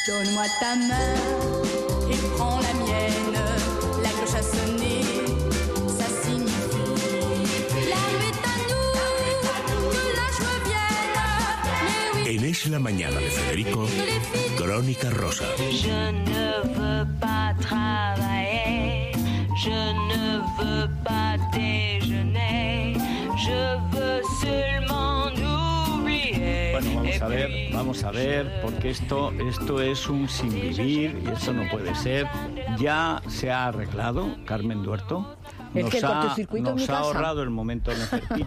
Donne-moi ta main et prends la mienne. La cloche a sonné, ça signifie l'arme est à nous, que la joie vienne. Mais oui. En Es la Mañana de Federico, Crónica Rosa. Je ne veux pas travailler, je ne veux pas déjeuner, je veux seulement oublier. Bueno, vamos a ver, porque esto es un sinvivir y esto no puede ser. Ya se ha arreglado, Carmen Duerto. Es que el cortocircuito en mi Nos ha casa. ahorrado el momento de Nefertiti.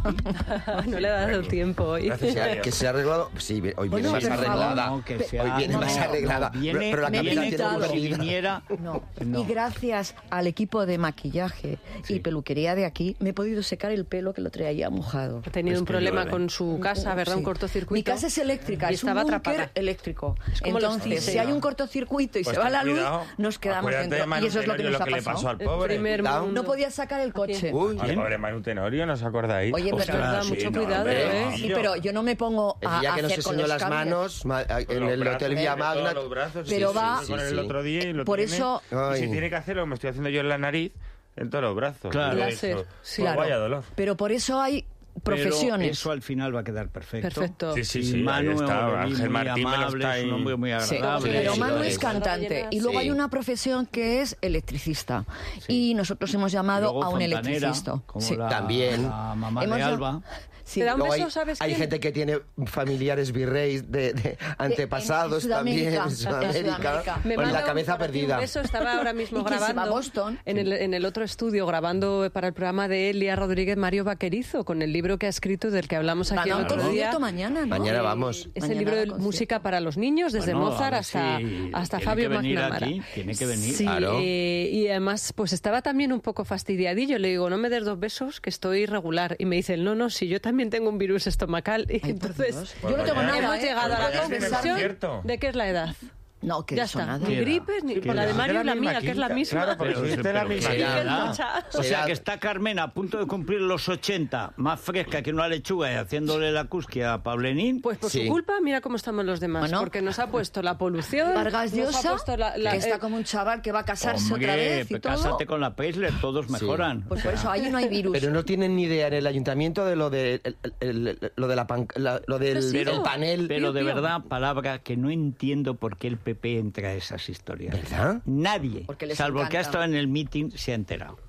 No le ha dado tiempo hoy. Gracias, que se ha arreglado. Sí, hoy viene más arreglada. No, que sea- Hoy viene más arreglada. Viene- Pero la viene camisa tiene como una si vida. viniera. No. No. Y gracias al equipo de maquillaje y peluquería de aquí, me he podido secar el pelo que lo traía mojado. Ha tenido Es un que problema llueve. con su casa, ¿verdad? Sí. Un cortocircuito. Mi casa es eléctrica, y es un estaba búnker atrapada. eléctrico. como los Entonces, Disney. si hay un cortocircuito y Pues se va ten la luz, cuidado. nos quedamos Acuérdate de dentro. Manu Y eso es lo que Tenorio, nos ha que le pasado. pasó al El pobre. primer mundo. No podía sacar el coche. Uy, Al pobre Manu Tenorio, ¿no os acordáis? Oye, Es pero verdad, sí, mucho no, cuidado, hombre. ¿eh? Sí, pero yo no me pongo el a día que nos hacer con enseñó los las cambios. manos en Los el brazos, Hotel Villa todos Magna. los brazos, Pero sí, va- sí, con él Sí, el sí. otro día y lo Por tiene. eso- Y si Ay. tiene que hacer lo que me estoy haciendo yo en la nariz, en todos los brazos. Claro. Yo he Láser, dicho, sí. pues Claro. vaya dolor. Pero por eso hay profesiones. Pero eso al final va a quedar perfecto. Perfecto. Sí, sí, Y sí, Manu ahí está. Aureli, Ángel muy Martín me lo amable, está es un hombre muy Sí, agradable. pero sí, Manu sí. es cantante y luego Sí. hay una profesión que es electricista y nosotros hemos llamado Luego a un fontanera, electricista. como Sí. También. la mamá Hemos de llam- Alba. Sí. Te da un Luego beso, ¿sabes hay quién? gente que tiene familiares virreyes de antepasados en también Sudamérica. en En Sudamérica. Sudamérica. Me Con manda la cabeza para ti perdida. un beso, estaba ahora mismo ¿Y quién se va a grabando Boston? en el otro estudio, grabando para el programa de Elia Rodríguez Mario Vaquerizo, con el libro que ha escrito, del que hablamos aquí Van a el un otro día. concierto mañana, ¿no? Mañana vamos. Es Mañana el libro de concierto. música para los niños, desde Bueno, Mozart a ver hasta si Fabio tiene que venir McNamara. aquí, tiene que venir. Sí, Claro. y además, pues estaba también un poco fastidiadillo. Le digo, no me des 2 besos, que estoy irregular. Y me dice, no, si yo también tengo un virus estomacal. Y Ay, por entonces, Dios. Yo no tengo nada, hemos llegado a la Mañana tiene conclusión concierto. de que es la edad. No, que Ya eso está. nada. Ni gripes, ni ¿Qué la de edad? Mario y la misma mía, que es la quinta. misma. Claro, porque si esta es la misma ¿qué quinta. edad? Mucha. O sea Será- que está Carmen a punto de cumplir los 80, más fresca que una lechuga y haciéndole la cusquia a Pablenín. Pues por Sí. su culpa, mira cómo estamos los demás. Bueno. Porque nos ha puesto la polución. Vargas nos ha Llosa, puesto que está como un chaval que va a casarse Hombre, otra vez y todo. cásate con la Preisler, todos mejoran. Pues por eso ahí no hay virus. Pero no tienen ni idea en el ayuntamiento de lo de lo de lo del Sí, el panel. Pero de Tío. verdad, palabra que no entiendo por qué el PP entra a esas historias. ¿Verdad? Nadie, Porque les salvo el que ha encanta. estado en el meeting, se ha enterado.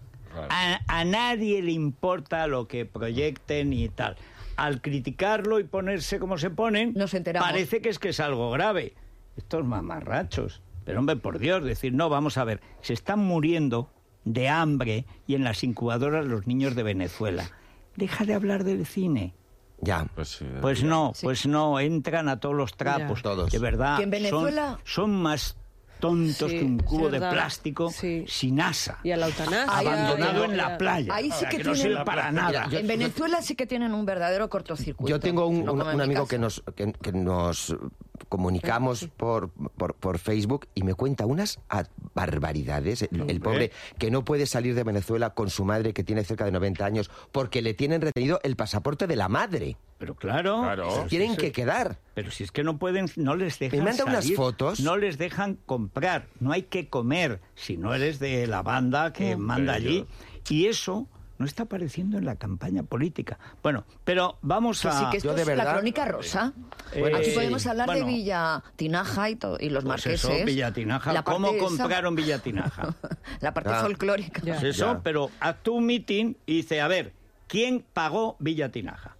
A nadie le importa lo que proyecten y tal. Al criticarlo y ponerse como se ponen, Nos enteramos. parece que es algo grave. Estos mamarrachos. Pero hombre, por Dios, decir, no, vamos a ver, se están muriendo de hambre y en las incubadoras los niños de Venezuela. Deja de hablar del cine. Ya. Pues no, entran a todos los trapos. Ya. Todos. De verdad, Que en Venezuela- son más tontos Sí, que un es cubo de verdad. plástico Sí. sin asa. Y a la eutanasia. Abandonado en y a- la playa. Ahí sí que no tienen- sirve para nada. Mira, En Venezuela sí que tienen un verdadero cortocircuito. Yo tengo No como en un mi amigo casa. que nos comunicamos por Facebook y me cuenta unas barbaridades. El pobre que no puede salir de Venezuela con su madre que tiene cerca de 90 años porque le tienen retenido el pasaporte de la madre. Pero claro, Claro. Tienen que quedar. pero si es que no pueden, no les dejan Me manda unas salir, fotos. no les dejan comprar, no hay que comer si no eres de la banda que manda allí. Y eso no está apareciendo en la campaña política. Bueno, pero vamos Que a... sí, que esto Yo de es la verdad- crónica rosa. Bueno, Aquí sí. podemos hablar Bueno. de Villa Tinaja y los Pues marqueses. eso, Villatinaja. La parte ¿Cómo esa- compraron Villatinaja? La parte Ah. folclórica. Ya. Pues eso, Ya. pero actúa un mitin y dice, a ver, ¿quién pagó Villatinaja?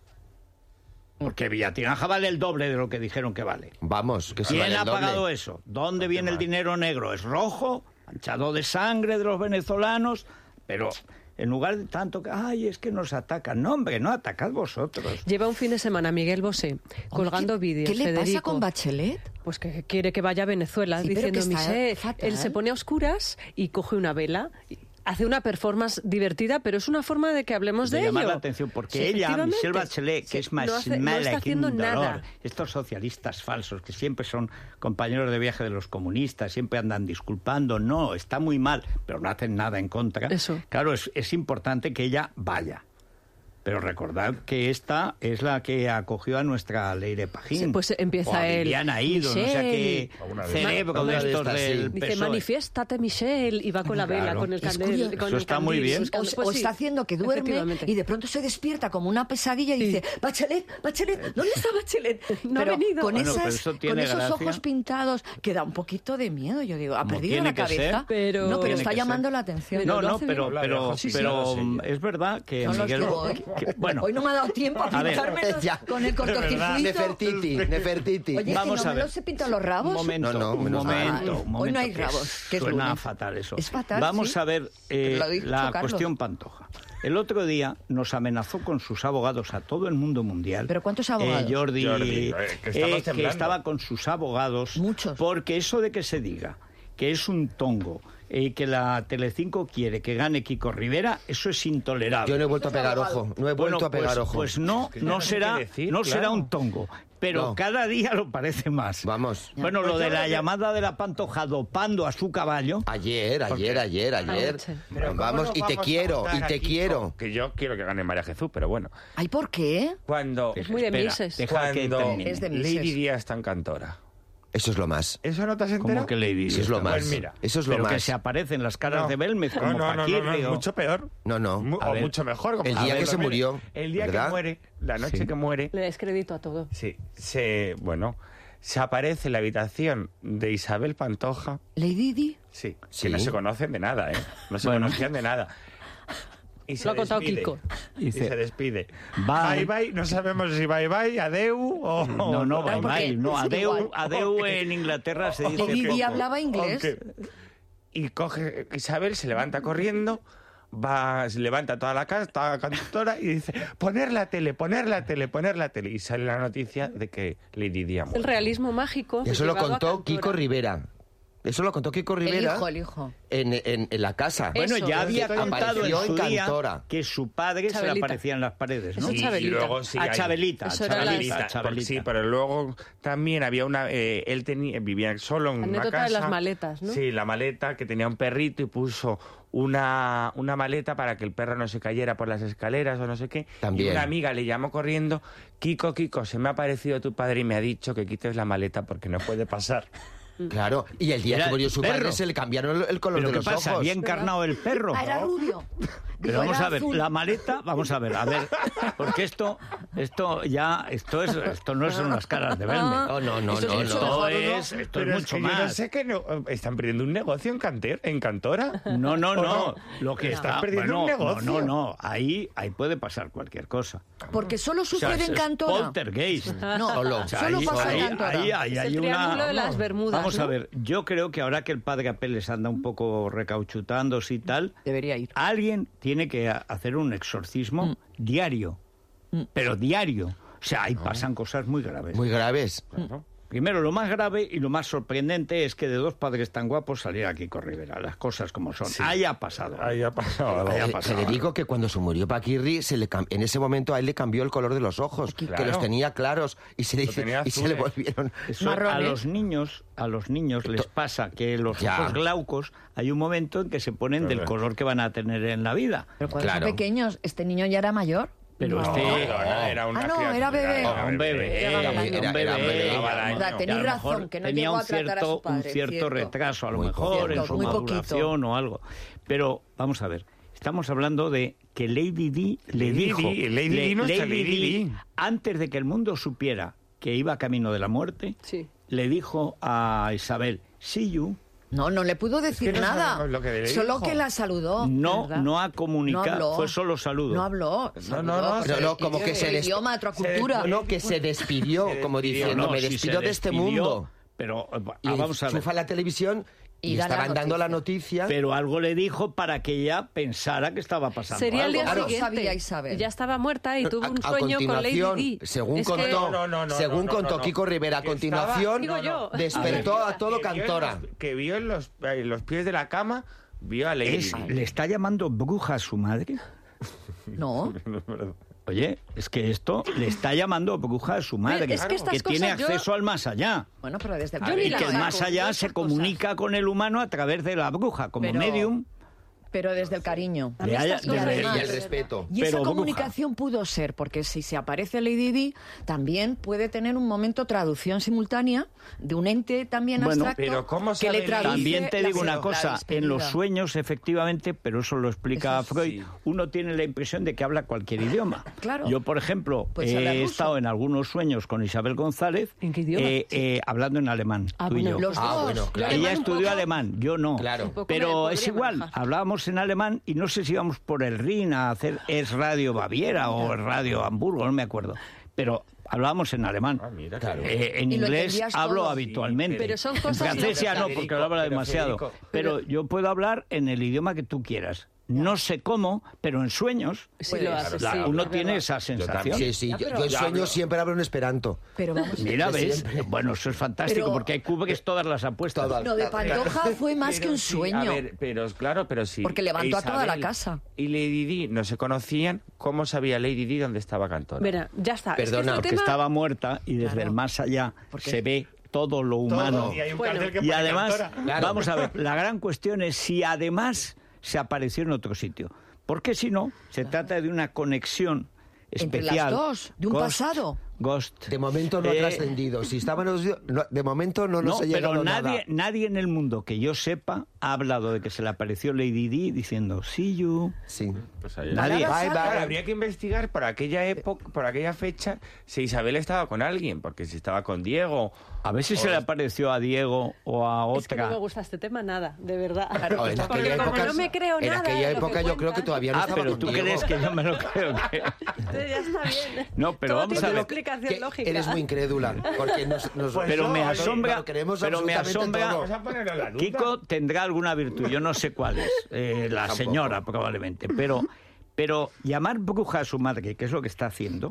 Porque Villatinaja vale el doble de lo que dijeron que vale. Vamos, que se ¿Quién vale el ha doble. pagado eso? ¿Dónde viene el dinero negro? ¿Es rojo? ¿Manchado de sangre de los venezolanos? Pero en lugar de tanto que, ay, es que nos atacan. No, hombre, no atacad vosotros. Lleva un fin de semana Miguel Bosé colgando ¿Qué- vídeos. ¿Qué le pasa Federico. con Bachelet? Pues que quiere que vaya a Venezuela, Sí, pero diciendo, que está Michel, fatal. él se pone a oscuras y coge una vela, y hace una performance divertida, pero es una forma de que hablemos de llamar ello. la atención, porque Sí, ella, efectivamente. Michelle Bachelet, que Sí, es más no hace- no mala está que haciendo un dolor, nada. estos socialistas falsos, que siempre son compañeros de viaje de los comunistas, siempre andan disculpando, no, está muy mal, pero no hacen nada en contra. Eso. Claro, es importante que ella vaya. Pero recordad que esta es la que acogió a nuestra Leire Pajín. Sí, pues empieza o a él. Viviana Ido, no sé qué cerebro de estos del Dice, PSOE. manifiéstate, Michelle, y va con la vela, Claro. con el Es candel. curioso. Con Eso el está candil, muy bien. buscando- O pues sí, está haciendo que duerme efectivamente. y de pronto se despierta como una pesadilla y dice, Bachelet, ¿dónde está Bachelet? No ha pero venido. Con, Bueno, esas, pero eso con tiene esos gracia. ojos pintados que da un poquito de miedo. Yo digo, ha Como perdido tiene la que cabeza. ser. Pero- No, pero Tiene está que llamando ser. la atención. Pero No, lo no, hace pero, bien. pero, Sí, sí, pero sí. es verdad que Son los Miguel... que voy. bueno, Hoy no me ha dado tiempo a A ver. pintármelos Ya. con el cortocircuito. Nefertiti. Oye, Vamos que no a me ver. los he pintado los rabos. Un momento, No, un menos mal. momento, Ay, un momento. hoy no hay que rabos, que es suena lunes. fatal eso. Es fatal, Vamos sí. a ver Pero lo ha dicho la Carlos. cuestión Pantoja. El otro día nos amenazó con sus abogados a todo el mundo mundial. ¿Pero cuántos abogados? Jordi, que estamos que temblando. estaba con sus abogados. Muchos. Porque eso de que se diga que es un tongo, que la Telecinco quiere que gane Kiko Rivera, eso es intolerable. Yo no he vuelto a pegar ojo. No he vuelto a pegar ojo. Pues no, que ya no no sé será, qué decir, no claro. será un tongo. Pero No. cada día lo parece más. Vamos. Bueno, Pues lo yo de la creo que- llamada de la Pantoja dopando a su caballo. Ayer. Anoche. Pero ¿cómo Vamos, nos y te vamos a quiero, votar y te aquí quiero. con- Que yo quiero que gane María Jesús, pero bueno. Ay, ¿por qué? Cuando, Es muy de Espera, Mises. deja que cuando termine. Es de Mises. Lady Díaz está en Cantora. Eso es lo más. ¿Eso no te has enterado? Como que Lady Eso es lo Díaz. más. Pues mira, Eso es lo Pero que más. se aparecen las caras No. de Belmez como no, Paquirri o- mucho peor. No, no. A O ver. mucho mejor. Como El día a que se mire, murió, El día ¿verdad? que muere, la noche Sí. que muere, Le des crédito a todo. sí, se aparece en la habitación de Isabel Pantoja. Lady Di. Sí, Sí. que no se conocen de nada, ¿eh? No se Bueno. conocían de nada. Y Lo ha contado despide. Kiko. Y Dice, se despide. bye. Bye bye, no sabemos si bye bye, adeu o... No, no, bye porque bye. No, es adeu, igual. adeu en Inglaterra se dice Lady Di poco. hablaba inglés. Aunque- Y coge Isabel, se levanta corriendo, se levanta toda la casa, toda la cantora y dice, poner la tele. Y sale la noticia de que Lady Di ha El muerto. realismo mágico. Eso lo llevado a contó Cantora. Kiko Rivera. Eso lo contó Kiko Rivera El hijo. en la casa. Bueno, Eso, ya había Apareció contado en su en día Cantora. que su padre se le Chabelita. aparecía en las paredes, ¿no? Eso es Y Chabelita. luego sí A hay- Chabelita, Eso era Chabelita, las- porque sí, pero luego también había una... él vivía solo en una Anécdota casa... de las maletas, ¿no? Sí, la maleta, que tenía un perrito y puso una maleta para que el perro no se cayera por las escaleras o no sé qué. También. Y una amiga le llamó corriendo, Kiko, se me ha aparecido tu padre y me ha dicho que quites la maleta porque no puede pasar. Claro. Y el día Era que murió su perro. padre se le cambiaron el color ¿Pero de qué los pasa? ojos. ¿Había encarnado el perro? Ah, era rubio. Pero Digo, vamos era a ver, azul. la maleta, vamos a ver, porque esto no son las caras de Belmez. Oh, no. Esto es Pero mucho que yo no más. sé que están perdiendo un negocio en Cantora. No. no? Lo que Están está perdiendo un negocio. No. Ahí puede pasar cualquier cosa. Porque solo O sea, sucede en es Cantora. poltergeist. No, Solo. O sea, solo ahí- pasa en ahí- Cantora. ahí Es hay el una... triángulo de las Bermudas, Vamos a ¿no? ver, yo creo que ahora que el padre Apeles anda un poco recauchutándose y tal, Debería ir. alguien tiene que hacer un exorcismo diario, pero diario. O sea, ahí pasan cosas muy graves. Muy graves. Primero, lo más grave y lo más sorprendente es que de dos padres tan guapos saliera Kiko Rivera, las cosas como son. Ahí ha pasado. Ahí ha pasado algo. Ahí ha pasado. Federico, que cuando se murió Paquirri, en ese momento a él le cambió el color de los ojos, que Claro. los tenía claros y se le, Lo tenía y se le azules. volvieron... Eso, a los niños les pasa que los Ya. ojos glaucos hay un momento en que se ponen del color que van a tener en la vida. Pero cuando Claro. son pequeños, este niño ya era mayor. Pero No. Era una Ah, no, criatura, era bebé. Un bebé, Era un bebé. bebé. Era bebé. Y a lo Verdad, mejor- tenéis y a lo mejor razón, que no tenía llegó un a tratar a su padre, un cierto cierto. retraso, a lo Muy mejor poquito, en su muy poquito. maduración o algo. Pero vamos a ver, estamos hablando de que Lady Di le Lady dijo, Di, Lady Di, nuestra Lady Di. antes de que el mundo supiera que iba camino de la muerte, Sí. le dijo a Isabel, see you. No le pudo decir no nada. sabemos lo que le Solo dijo. que la saludó. No, ¿verdad? no ha comunicado, No habló. fue solo saludo. No habló. No, saludó, Pero no, como que se el idioma, otra cultura. No, que se despidió, Se como despidió. diciendo, me si despido se de este despidió, mundo. Pero Y vamos a ver. enchufa la televisión y da la estaban dando la noticia. noticia. Pero algo le dijo para que ella pensara que estaba pasando Sería el algo. día Claro. siguiente. Sabía Isabel. Ya estaba muerta y tuvo un A sueño con Lady continuación, Di. según Es que- contó, No, según no, contó no. Kiko Rivera, a Que continuación Digo yo. despertó a todo Que vio en Cantora. que vio en los pies de la cama, vio a Lady Di. ¿Le está llamando bruja a su madre? No. Oye, es que esto le está llamando bruja a su madre, Es que estas que tiene cosas yo- acceso al más allá. Bueno, pero desde Yo ni Y las que el saco, más allá yo se esas comunica con el humano a través de la bruja, como Pero- medium. Pero desde el cariño. A mí Le haya- estas cosas- desde- Y el respeto. Y esa Pero, bruja. comunicación pudo ser, porque si se aparece Lady Di, también puede tener un momento traducción simultánea de un ente también Bueno, abstracto pero ¿cómo que le sabe traduce También te la- digo una la cosa, despedida. en los sueños, efectivamente, pero eso lo explica Eso Freud, sí. uno tiene la impresión de que habla cualquier idioma. Claro. Yo, por ejemplo, Puedes hablar he ruso. estado en algunos sueños con Isabel González ¿En qué idioma? hablando en alemán, Ah, tú y bueno, yo. Los Ah, dos. bueno, claro. Ella Alemán un estudió poco. alemán, yo no. Claro. Un poco Pero me es podría igual, manejar. hablábamos en alemán y no sé si íbamos por el Rin a hacer Es Radio Baviera o Es Radio Hamburgo, no me acuerdo. Pero hablábamos en alemán. Ah, mira, Claro. En Y lo inglés entendías hablo todo. habitualmente. Pero son En cosas francés ya no, Federico, porque hablaba pero demasiado. Federico. Pero yo puedo hablar en el idioma que tú quieras. No sé cómo, pero en sueños Sí, lo haces, la- sí, uno es tiene verdad. esa sensación. Sí, sí. Yo en sueños siempre hablo en esperanto. Pero vamos, Mira, ¿ves? Siempre. Bueno, eso es fantástico, Pero- porque hay cubres todas las apuestas. Todas. lo de Pantoja fue más que un Sí, sueño. a ver, pero claro, pero sí. Porque levantó a toda la Isabel casa. Y Lady Di no se conocían. ¿Cómo sabía Lady Di dónde estaba Cantora? Mira, ya está. Perdona, es que Porque este tema... estaba muerta y desde Claro. el más allá Porque- se ve todo lo humano. Y hay un Bueno, cartel que Y pone además, Cantora. Claro. vamos a ver, la gran cuestión es si además se apareció en otro sitio. Porque si no, se trata de una conexión Entre las especial. dos, de un pasado. Ghost. De momento no ha Eh, trascendido. Si estaban de momento no nos No, ha llegado pero nada. nadie en el mundo que yo sepa ha hablado de que se le apareció Lady Di diciendo see you. Sí. Pues ahí- Nadie. Bye, bye. Claro, habría que investigar por aquella época, por aquella fecha, si Isabel estaba con alguien, porque si estaba con Diego. A ver si se le apareció a Diego o a Es que no otra. me gusta este tema nada, de verdad. No, en Porque aquella como época, no me creo en nada aquella de lo que época yo creo que cuentas, todavía no Ah, estaba pero tú contigo. crees que yo me lo creo que... entonces ya está bien. No, pero Todo vamos tiene a ver. explicación Que lógica. eres muy incrédula. Porque Pero me no, asombra, lo creemos pero me absolutamente asombra. todo. Vamos a ponerlo en la duda. Kiko tendrá alguna virtud, yo no sé cuál es, la Tampoco. señora probablemente, pero llamar bruja a su madre, que es lo que está haciendo,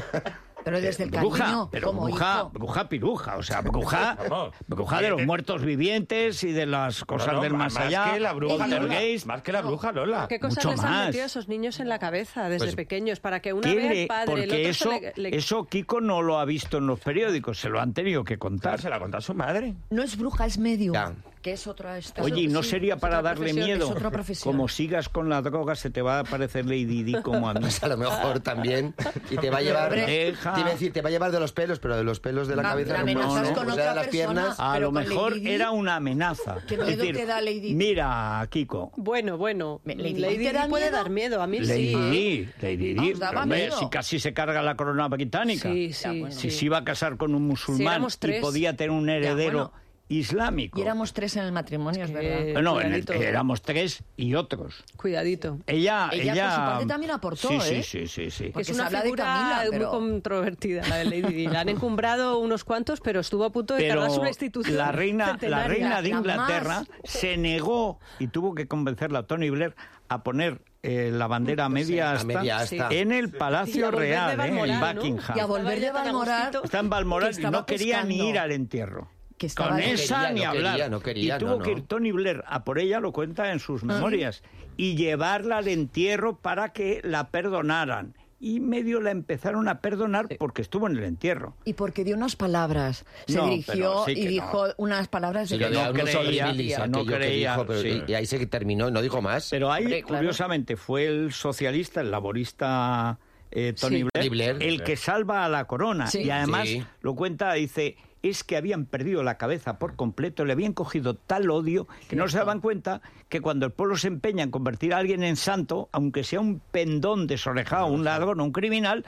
Pero desde el bruja, cariño, pero como hijo. bruja piruja, o sea, bruja Vamos. de los muertos vivientes y de las cosas No, no, del más más allá, que la bruja Lola. poltergeist. Más que la bruja Lola. ¿Qué cosas mucho les han más. metido a esos niños en la cabeza desde Pues, pequeños? Para que una ¿Qué vea le- al padre, el porque otro eso, se le- eso Kiko no lo ha visto en los periódicos, se lo han tenido que Claro, contar. se la contó a su madre. No es bruja, es medium. Ya. Que es otra... esta- Oye, ¿y no sí, sería es para otra darle profesión, miedo? Es otra profesión. Como sigas con la droga, se te va a parecer Lady Di como a mí. Pues a lo mejor también. Y te va a llevar. Deja. Te iba a decir, te va a llevar de los pelos, pero de los pelos de la La- cabeza la no, amenazas no, con o sea, otra las persona. piernas. A Pero lo con mejor Lady Di, era una amenaza. ¿qué miedo te da Lady Di? Mira, Kiko. Bueno, Lady Di Lady te da Di puede miedo. dar miedo, a mí Lady sí. Di, Lady Di. Vamos, daba Pero, hombre, miedo. si casi se carga la corona británica. Sí, sí, bueno. Si sí. se iba a casar con un Si musulmán éramos y tres. podía tener un heredero bueno. islámico. Y éramos 3 en el matrimonio, es verdad. Bueno, cuidadito. éramos 3 y otros. Cuidadito. Ella, Ella, por su parte, también aportó, sí, ¿eh? Sí. Que Porque es se una habla de figura Camila, pero- muy controvertida, la de Lady Di. La han encumbrado unos cuantos, pero estuvo a punto de Pero cargarse una institución la reina de La Inglaterra más. se negó y tuvo que convencerla a Tony Blair a poner la bandera a media a asta, media asta. en el Y Palacio a volver de Real, en Balmoral, ¿no? Buckingham. Y a volver de Estaba ya tan Balmoral. agustito. Está en Balmoral que y estaba no quería ni pescando. ir al entierro. Que estaba- Con No esa quería, ni no hablar. quería, no quería, y tuvo no, que no. ir Tony Blair a por ella, lo cuenta en sus memorias, y llevarla al entierro para que la perdonaran. Y medio la empezaron a perdonar porque estuvo en el entierro. Y porque dio unas palabras. Se No, dirigió pero sí y que dijo unas palabras de Sí, lo que de no unos creía, horribilis, no aquello que creía, dijo, pero- sí. y ahí se terminó, no dijo más. Pero ahí, Hombre, claro. curiosamente, fue el socialista, el laborista Tony Sí. Blair, Tony Blair. el que salva a la corona. Sí. Y además Sí. lo cuenta, dice, es que habían perdido la cabeza por completo, le habían cogido tal odio que no se daban cuenta que cuando el pueblo se empeña en convertir a alguien en santo, aunque sea un pendón desorejado, un ladrón o un criminal,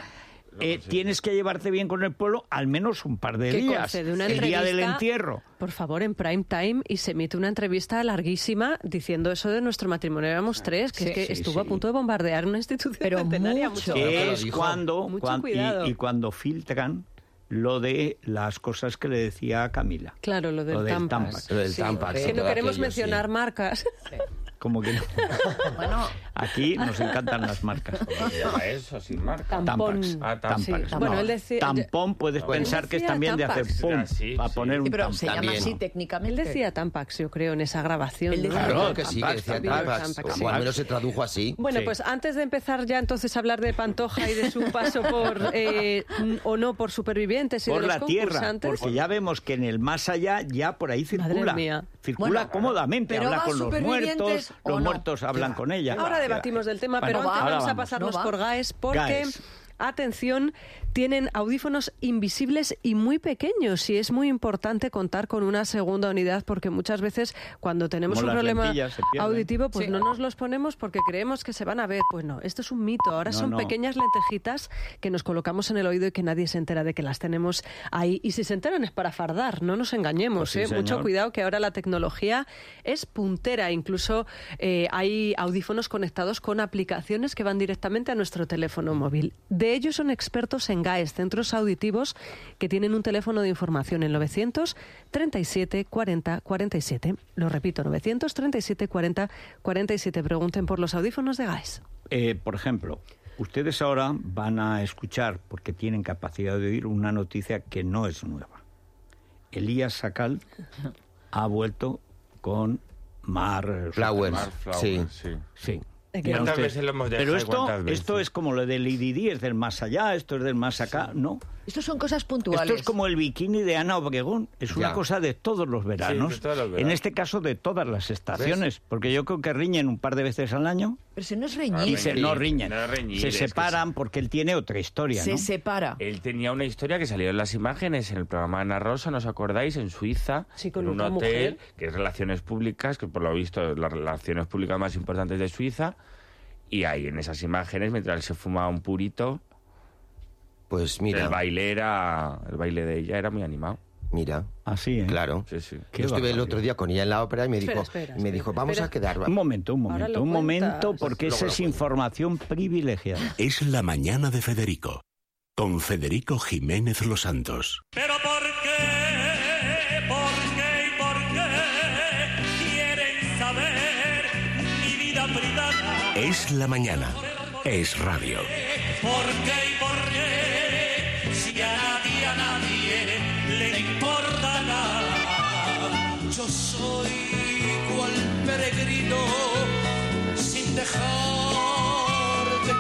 tienes que llevarte bien con el pueblo al menos un par de Que días. concede una El día del entrevista, entierro. Por favor, en prime time, y se emite una entrevista larguísima diciendo eso de nuestro matrimonio. Éramos 3, que Sí, es que sí, estuvo sí. a punto de bombardear una institución Pero centenaria. mucho. Claro que Que lo es dijo. cuando, Mucho cuidado. y cuando filtran lo de las cosas que le decía Camila. Claro, lo del Tampax. Lo del Sí, Tampax. Es y que no todo queremos aquello, mencionar sí. marcas. Como que no. Bueno, Aquí nos encantan las marcas. ¿Cómo se llama eso sin marca? Tampón. Tampax. Ah, Tampax. Sí. No, Bueno, él decía... tampón puedes Bueno, pensar que es decía también de Tampax. hacer pum, Sí, para sí. poner Sí, un pero tampón. se llama También. así Él técnicamente. decía Tampax, yo creo, en esa grabación. Él ¿no? decía Claro Claro, que sí, que Tampax decía también. Tampax, Tampax, o al sí. menos se tradujo así. Bueno, Sí. pues antes de empezar ya entonces a hablar de Pantoja y de su paso por o no por Supervivientes y Por de los la tierra, concursantes, porque ya vemos que en el más allá ya por ahí circula. mía. Circula Bueno, cómodamente, pero habla ¿va con los Supervivientes muertos, o los no? muertos hablan con ella. ahora debatimos del tema, pero Bueno, antes ahora vamos a vamos. pasarnos No va. por GAES porque... GAES. Atención, tienen audífonos invisibles y muy pequeños y es muy importante contar con una segunda unidad porque muchas veces cuando tenemos Como un las problema lentillas se pierden. auditivo pues Sí. no nos los ponemos porque creemos que se van a ver. Pues no, esto es un mito. Ahora No, son no. pequeñas lentejitas que nos colocamos en el oído y que nadie se entera de que las tenemos ahí. Y si se enteran es para fardar, no nos engañemos. Pues sí, Mucho señor. cuidado que ahora la tecnología es puntera. Incluso hay audífonos conectados con aplicaciones que van directamente a nuestro teléfono móvil. De ellos son expertos en GAES, centros auditivos que tienen un teléfono de información en 937 40 47. Lo repito, 937 40 47. Pregunten por los audífonos de GAES. Por ejemplo, ustedes ahora van a escuchar, porque tienen capacidad de oír, una noticia que no es nueva. Elías Sakal ha vuelto con Mar Flowers, Mar Flowers, sí. sí. Sí. ¿Cuántas Dirán veces lo hemos dejado Pero y cuántas esto veces? es como lo del IDD, es del más allá, esto es del más acá. No. Estos son cosas puntuales. Esto es como el bikini de Ana Obregón. Es una Ya. cosa de todos los veranos. Sí, de todos los En veranos. este caso, de todas las estaciones. Porque yo creo que riñen un par de veces al año. Pero si no es Ah, reñir, Y se, no riñen. No reñir, se es que separan porque él tiene otra historia, se ¿no? separa. Él tenía una historia que salió en las imágenes en el programa Ana Rosa, ¿no os acordáis? En Suiza, Sí, con en un otra hotel, mujer. que es Relaciones Públicas, que por lo visto las relaciones públicas más importantes de Suiza, y ahí en esas imágenes, mientras él se fumaba un purito, Pues mira, el baile de ella era muy animado. mira, Así, ¿eh? claro. Sí, sí. Qué Yo estuve el barbaridad. otro día con ella en la ópera y me Espera, dijo, espera, y me dijo, vamos espera. a quedar. Un momento, Ahora lo cuentas. porque Luego esa lo es cuento. información privilegiada. Es la mañana de Federico, con Federico Jiménez Los Santos. Pero ¿por qué? ¿Por qué y por qué quieren saber mi vida privada? Es la mañana, es radio. ¿Por qué y por qué? Si a nadie le importa nada. Yo soy cual peregrino sin dejar de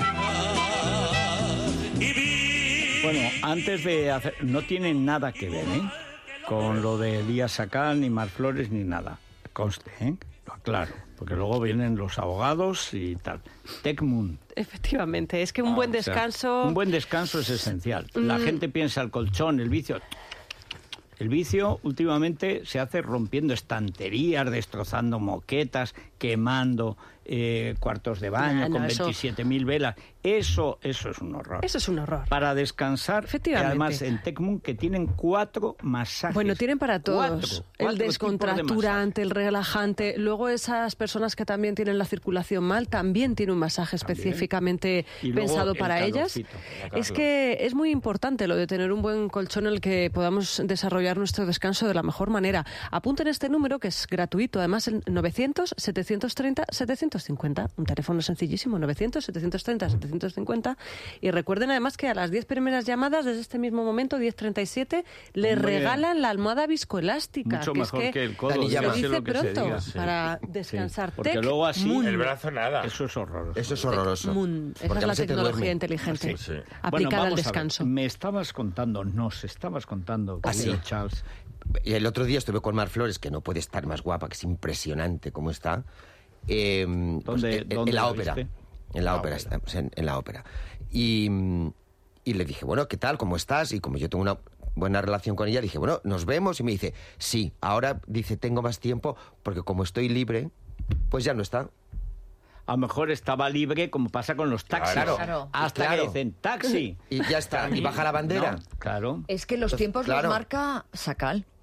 cantar. Y vi Bueno, antes de hacer... No tiene nada que ver, ¿eh? Con lo de Elías Sakal, ni Mar Flores, ni nada. Conste, ¿eh? Lo aclaro. Porque luego vienen los abogados y tal. Tecmun. Efectivamente, es que un buen O sea, descanso... un buen descanso es esencial. La gente piensa el colchón, el vicio. El vicio últimamente se hace rompiendo estanterías, destrozando moquetas, quemando cuartos de baño No, con eso- 27.000 velas. Eso es un horror. Eso es un horror. Para descansar, y Efectivamente. además en Tecmun que tienen 4 masajes. Bueno, tienen para todos. Cuatro El tipos de masajes. descontracturante, el relajante. Luego esas personas que también tienen la circulación mal, también tiene un masaje específicamente Y luego pensado el para ellas. calorcito. Es que es muy importante lo de tener un buen colchón en el que podamos desarrollar nuestro descanso de la mejor manera. Apunten este número que es gratuito, además el 900-730-750. Un teléfono sencillísimo, 900-730-750. Y recuerden además que a las 10 primeras llamadas desde este mismo momento, 10:37, le Hombre. regalan la almohada viscoelástica. Mucho que mejor es que el codo. Dani se llama. fíjese dice lo que se pronto diga, sí. para descansar. Sí, porque Tec luego así- Moon. El brazo nada. Eso es horroroso. Eso es horroroso. Moon. Esa Porque es la además se te tecnología duerme. inteligente Sí. aplicada Bueno, al vamos a ver. descanso. Me estabas contando, nos estabas contando, Ah, sí. querido Charles. Y el otro día estuve con Mar Flores, que no puede estar más guapa, que es impresionante cómo está. Pues, ¿Dónde en la la ópera. viste? En la ópera, estamos en la ópera. Y le dije, bueno, ¿qué tal? ¿Cómo estás? Y como yo tengo una buena relación con ella, dije, bueno, nos vemos. Y me dice, sí, ahora dice, tengo más tiempo, porque como estoy libre, pues ya no está. A lo mejor estaba libre como pasa con los taxis. Claro. Hasta Claro. que dicen taxi. Y ya está, y baja la bandera. No, claro. Es que los Pues, tiempos claro. los marca Sakal.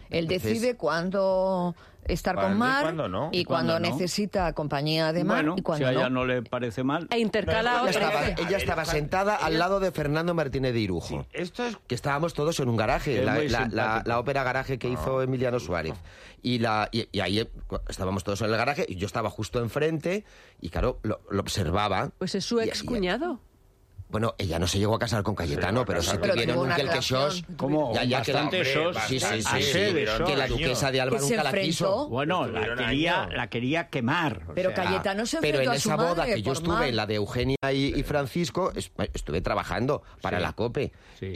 Él decide cuándo estar con Cuándo y Mar cuándo no. y cuando cuándo no. necesita compañía de Mar Bueno, y cuando si a ella no. no le parece mal. E intercala Ella otra. estaba, sentada al lado de Fernando Martínez de Irujo. Esto es... Que estábamos todos en un garaje, Es la, muy la- la- simpático. la ópera garaje que hizo Emiliano Suárez. Y ahí estábamos todos en el garaje y yo estaba justo enfrente y claro, lo observaba. Pues es su Y- ex cuñado. Bueno, ella no se llegó a casar con Cayetano, pero sí Pero tuvieron tuvo un una quelque relación. sos. Como Ya que la, bastante sos. sí, sí, sí, Así sí, de sos. que la duquesa de Alba Que se nunca la enfrentó. quiso. Bueno, Estuvieron años. la quería quemar. o Pero sea, Cayetano se Pero enfrentó en a su esa boda madre que yo por estuve, Mar. en la de Eugenia y Francisco, estuve trabajando para Sí. la COPE.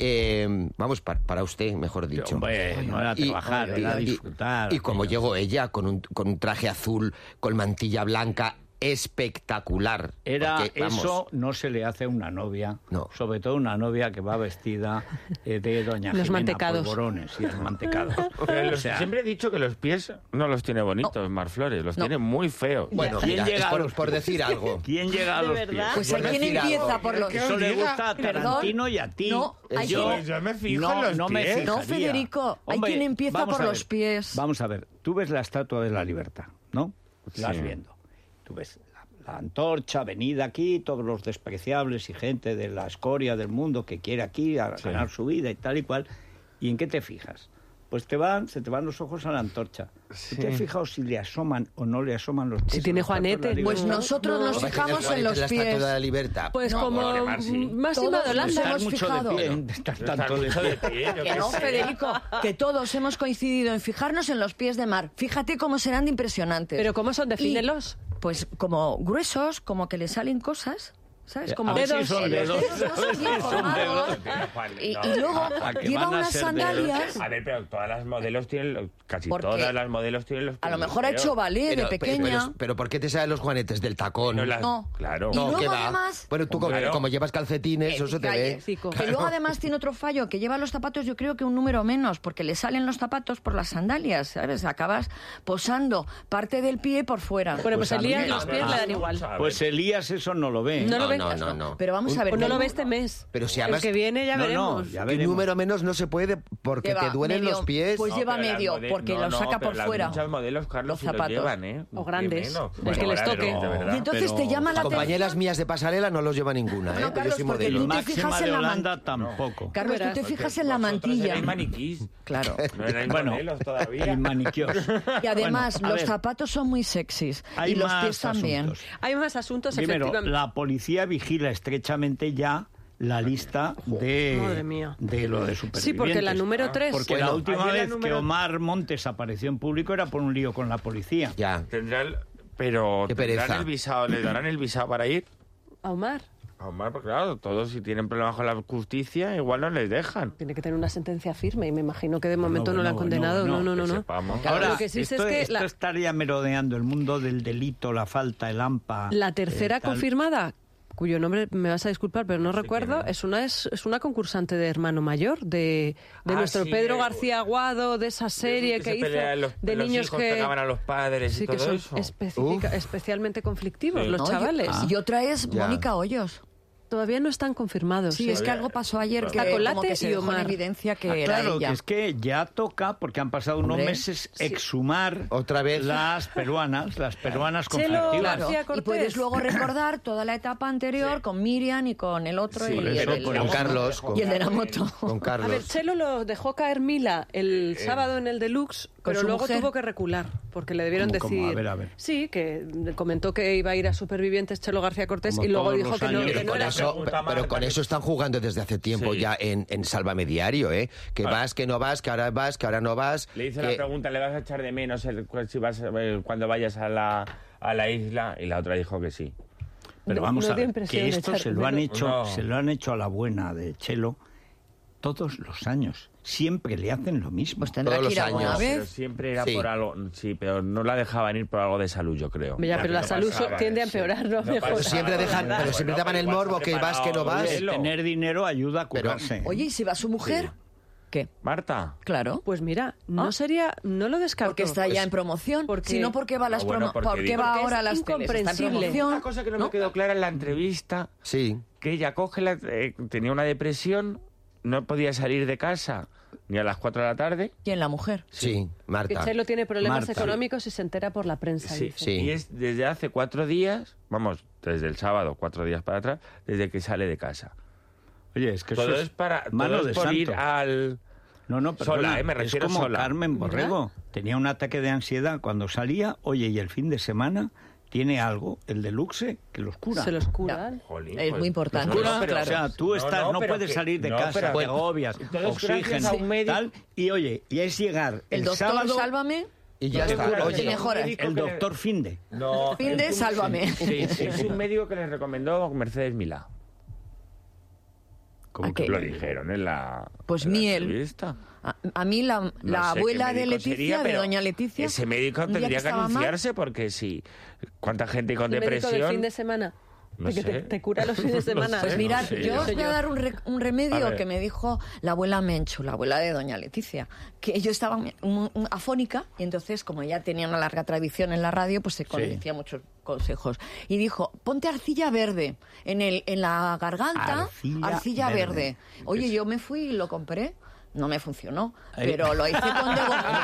Sí. Vamos, para usted, mejor dicho. Hombre, no era trabajar, era disfrutar. Y como llegó ella con un traje azul, con mantilla blanca, espectacular. Era Porque, vamos, eso no se le hace a una novia, No. sobre todo una novia que va vestida de doña Los Jimena, mantecados. polvorones y los mantecados. Pero O sea, siempre he dicho que los pies no los tiene bonitos, Mar Flores, los tiene muy feos. Bueno, ¿Quién mira, llega es a los por pies? decir algo. ¿Quién llega a los pies? Pues hay Por quien decir empieza algo. por los... Eso le gusta a Perdón. Tarantino y a ti. No, hay quien- Yo me fijo no, en los no me pies. No, fijaría. Federico, hay quien empieza vamos por a los ver, pies. Vamos a ver, tú ves la Estatua de la Libertad, ¿no? La vas Sí. viendo. Tú ves la antorcha venida aquí, todos los despreciables y gente de la escoria del mundo que quiere aquí ganar su vida y tal y cual. ¿Y en qué te fijas? Pues se te van los ojos a la antorcha. ¿Tú te has fijado si le asoman o no le asoman los pies? Si tiene a la Estatua de la juanetes. Pues Libertad? nosotros nos Como fijamos tiene en los la pies. Estatua de la Libertad. Pues No, como porque Mar, sí. Máxima Todos de Holanda. nos Estás hemos mucho fijado. de pie, estás Está tanto de mucho pie. de pie, yo Que qué no, sé. Federico, que todos hemos coincidido en fijarnos en los pies de Mar. Fíjate cómo serán de impresionantes. Pero ¿cómo son? Y, Defínelos. pues como gruesos, como que le salen cosas, ¿sabes? Como A ver si dedos. son dedos. Dedos bien Son formados. dedos. Y luego ¿A que lleva van a unas ser sandalias. A ver, pero todas las modelos tienen, casi Porque todas las modelos tienen los pies A lo muy mejor ha feos. hecho ballet de pequeña. Pero ¿por qué te salen los juanetes del tacón? No las- No. Claro. Y luego ¿qué va? además- Bueno, tú Claro. como llevas calcetines, eso se te ve. Cico. Que luego además tiene otro fallo, que lleva los zapatos yo creo que un número menos, porque le salen los zapatos por las sandalias, ¿sabes? Acabas posando parte del pie por fuera. Bueno, pues a Elías mí- los pies le dan igual. Pues Elías eso no lo ve. No lo ves. No. Pero vamos a ver. O no que lo hay- ve este mes. Pero si el además- que viene ya No, veremos. ya Un veremos. número menos no se puede porque Lleva te duelen medio, los pies. pues lleva pero las medio, porque lo saca pero por las fuera. Muchas modelos, Carlos, Los sí lo zapatos. llevan, ¿eh? O grandes. Qué menos. Es que les ahora toque. de verdad. Y entonces Pero te llama la atención. Compañeras mías de pasarela no los lleva ninguna, ¿eh? No, Yo Carlos, soy porque modelo. tú te Máxima fijas de en la Holanda tampoco. Carlos, tú te Verás. fijas en la Vosotros mantilla. erais maniquís. Claro. No erais Bueno, modelos todavía. el maniquios. Y además, Bueno, a los ver, zapatos son muy sexys. hay Y los más pies también. asuntos. Hay más asuntos, Primero, efectivamente. la policía vigila estrechamente ya la lista Madre mía. de lo de supervivientes. Sí, porque la número 3. Porque Bueno, la última ayer la vez que número- Omar Montes apareció en público era por un lío con la policía. Ya. Pero Qué tendrán pereza. el visado, ¿les darán el visado para ir? A Omar. A Omar, porque claro, todos si tienen problemas con la justicia, igual no les dejan. Tiene que tener una sentencia firme y me imagino que de momento no, bueno, la han condenado. no, No. Que sepamos. Ahora, Lo que sí sé esto, es que esto estaría merodeando el mundo del delito, la falta, el AMPA. La tercera tal. confirmada, cuyo nombre me vas a disculpar, pero no recuerdo, quién es una concursante de Hermano Mayor, de nuestro sí, Pedro García Aguado, de esa serie que se hizo pelean de los niños hijos que pegaban a los padres sí y que todo son eso. especialmente conflictivos Sí. los No, chavales. Y otra es Ya. Mónica Hoyos. Todavía no están confirmados. Sí, es que algo pasó ayer que Está Colate como que se y dejó en Omar. evidencia que era Claro, ella. que es que ya toca, porque han pasado unos Hombre, meses, exhumar Otra vez. las peruanas Chelo conflictivas. García Y Cortés. puedes luego recordar toda la etapa anterior con Miriam y con el otro Sí, y, por el, eso, del- por Con eso. Carlos. y el de la moto. Con A ver, Carlos. Chelo lo dejó caer Mila el sábado en el Deluxe, pero su luego mujer. tuvo que recular, porque le debieron ¿Cómo? decir... A ver. Sí, que comentó que iba a ir a Supervivientes Chelo García Cortés Como y luego todos dijo los que no, años. que Pero no con, era... eso, pregunta pero Marta, con eso están jugando desde hace tiempo Sí. ya en Sálvame Diario, ¿eh? Que vas, que no vas, que ahora vas, que ahora no vas. Le hizo que- la pregunta, ¿le vas a echar de menos si vas, cuando vayas a la isla? Y la otra dijo que sí. Pero No- vamos no a dio ver, impresión que de esto echar se de lo han menos. hecho, No. se lo han hecho a la buena de Chelo todos los años. Siempre le hacen lo mismo. Pues tendrá Todos que ir los alguna años. Pero vez. siempre era Sí. por algo, sí, pero no la dejaban ir por algo de salud, yo creo. Ya, pero la No salud pasaba, tiende a sí. empeorar, no a mejorar. Pero siempre dejan, pero siempre daban el morbo, que vas, que no vas. El tener dinero ayuda a Pero- curarse. Oye, ¿y si va su mujer? ¿Qué? Marta. Claro. Pues mira, no lo descarto. Porque está ya en promoción. porque- Si no, ¿por qué va a las bueno, porque ¿por qué digo- va Porque ahora a es las teles? Está en incomprensible. promoción. Una cosa que no me quedó clara en la entrevista, Sí. que ella coge tenía una depresión no podía salir de casa ni a las 4 de la tarde. ¿Quién, la mujer? Sí, Marta. Que Chelo tiene problemas Marta. económicos y se entera por la prensa. Sí, dice. Sí. Y es desde hace 4 días, vamos, desde el sábado, 4 días para atrás, desde que sale de casa. Oye, es que Todo eso es para mano todo de es por santo. ir al... No, perdona, Sola, me refiero es como sola. Carmen Borrego. Tenía un ataque de ansiedad cuando salía, oye, y el fin de semana tiene algo, el deluxe, que los cura. Se los curan. Jolín, Es pues, muy importante. pues, Cura, pero, o sea, tú estás, no pero puedes que- salir de no, casa, pero- te agobias, Todo es gracias oxígeno, a un médico. tal, y oye, y es llegar El el doctor, sábado, sálvame. Y ya Te está. cura, Oye, te mejoras. el doctor Finde. No, Fin de es un- sálvame. Sí, es un médico que le recomendó Mercedes Milá. ¿Cómo ¿A que qué? Lo dijeron en la... Pues en la miel. entrevista. A mí la No sé abuela qué de médico Leticia, sería, de pero doña Leticia... Ese médico un día tendría que estaba mal, anunciarse porque sí. ¿Cuánta gente con El médico depresión? del fin de semana. No De que sé. te cura los fines de semana. sé, Pues no mirad, sé, yo yo. os voy a dar un A remedio ver. que me dijo la abuela Menchu, la abuela de doña Leticia, que yo estaba afónica y entonces, como ella tenía una larga tradición en la radio, pues se decía muchos consejos. Y dijo, ponte arcilla verde en la garganta, Arcilla verde. verde. Oye, yo me fui y lo compré. No me funcionó, pero lo hice con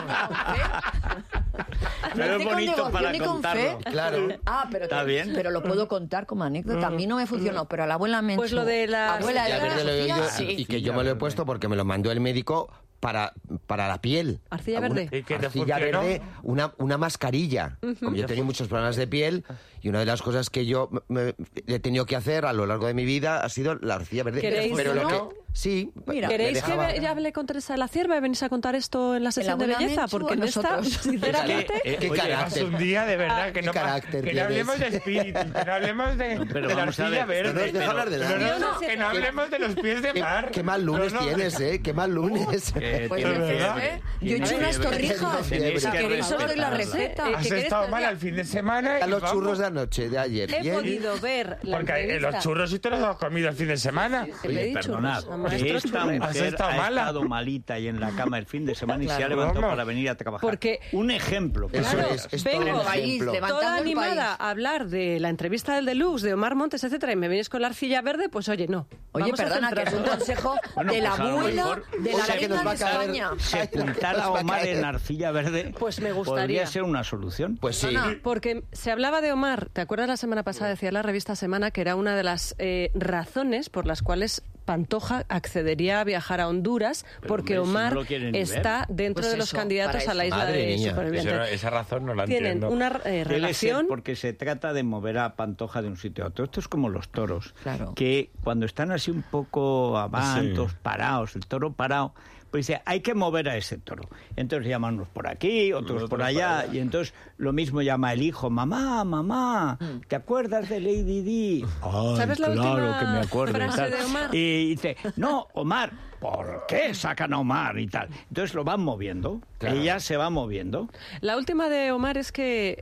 Pero es bonito para contarlo. claro. pero Está bien. Pero lo puedo contar como anécdota. A mí no me funcionó, pero a la abuela Menchu... Pues lo de la abuela Ya de ves, lo he Sofía, oído, sí. y que yo me lo he puesto porque me lo mandó el médico para la piel. Arcilla verde. ¿Y qué te Arcilla funcionó? verde, una mascarilla. Como yo he tenido muchos problemas de piel, y una de las cosas que yo he tenido que hacer a lo largo de mi vida ha sido la arcilla verde. ¿Queréis, Pero lo no? que... Sí. Mira, me ¿Queréis que dejaba- ya hable con Teresa de la Cierva y venís a contar esto en la sesión de abuela belleza? Menchu Porque o en esta, nosotros? sinceramente... ¿Qué Oye, carácter? Un día, de verdad, que qué no, carácter que no tienes. hablemos de espíritu, que no hablemos de, pero de la vamos a arcilla ver, No verde. nos deja hablar de la... Que no hablemos de los pies de mar. Qué mal lunes No, no. tienes, ¿eh? Qué mal lunes. Pues ¿De verdad? yo he hecho unas torrijas. Tenéis Si que queréis os doy la respetarlas. receta. ¿Qué Has queréis estado que mal diga? al fin de semana. A y los vamos. churros de anoche, de ayer. He Bien. podido ver la Porque entrevista. los churros sí te los has comido el fin de semana. Que le he Oye, dicho, perdonad, a maestro esta churrero. Has mujer estado ha mala. estado malita y en la cama el fin de semana y se ha Claro. levantado ¿Cómo? para venir a trabajar. Porque- Un ejemplo. Eso claro. es todo Vengo un país, ejemplo. levantando Toda el animada país. a hablar de la entrevista del Deluxe, de Omar Montes, etcétera, y me vienes con la arcilla verde, pues oye, no. Oye, Vamos a perdona, que es un centrarnos. consejo Bueno, de la pues a lo abuela mejor- de o la sea que nos reina va de a caer- España. Sepultar a Omar en arcilla verde Pues me gustaría. podría ser una solución. Pues sí. Porque se hablaba de Omar, ¿te acuerdas la semana pasada? Decía la revista Semana que era una de las razones por las cuales Pantoja accedería a viajar a Honduras, porque hombre, si Omar no lo quieren ni está dentro Pues de los eso, candidatos para a la eso. isla Madre de mía. supervivientes. Esa razón no la Tienen entiendo. una Debe ser relación... porque se trata de mover a Pantoja de un sitio a otro. Esto es como los toros, Claro. que cuando están así un poco avantos, parados, el toro parado, pues dice, hay que mover a ese toro. Entonces llaman unos por aquí, otros por allá, y entonces lo mismo llama el hijo, mamá, mamá, ¿te acuerdas de Lady Di? Ay, ¿Sabes la claro última que me acuerdo. y frase tal. de Omar? Y dice, no, Omar, ¿por qué sacan a Omar? Y tal. Entonces lo van moviendo, ella se va moviendo. La última de Omar es